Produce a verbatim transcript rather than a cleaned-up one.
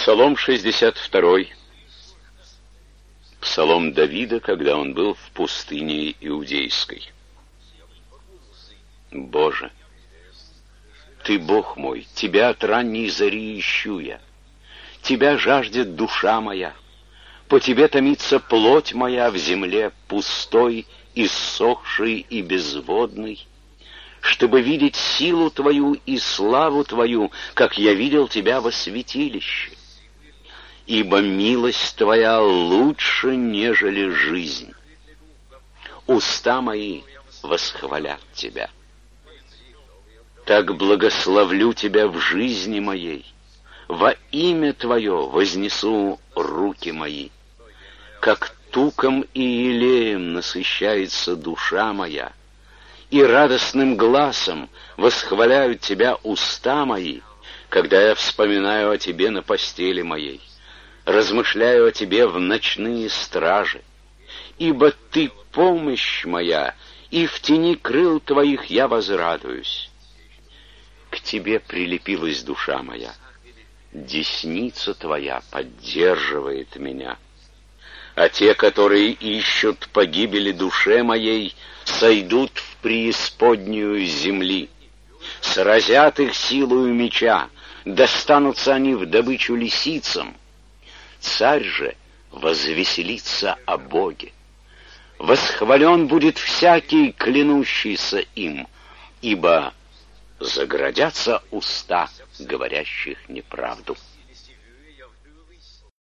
Псалом шестьдесят два. Псалом Давида, когда он был в пустыне Иудейской. Боже, Ты Бог мой, Тебя от ранней зари ищу я. Тебя жаждет душа моя. По Тебе томится плоть моя в земле пустой, иссохшей и безводной, чтобы видеть силу Твою и славу Твою, как я видел Тебя во святилище. Ибо милость Твоя лучше, нежели жизнь. Уста мои восхвалят Тебя. Так благословлю Тебя в жизни моей, во имя Твое вознесу руки мои. Как туком и елеем насыщается душа моя, и радостным гласом восхваляют Тебя уста мои, когда я вспоминаю о Тебе на постели моей, размышляю о Тебе в ночные стражи. Ибо Ты помощь моя, и в тени крыл Твоих я возрадуюсь. К Тебе прилепилась душа моя, десница Твоя поддерживает меня. А те, которые ищут погибели душе моей, сойдут в преисподнюю земли. Сразят их силою меча, достанутся они в добычу лисицам. Царь же возвеселится о Боге. Восхвален будет всякий, клянущийся им, ибо заградятся уста говорящих неправду.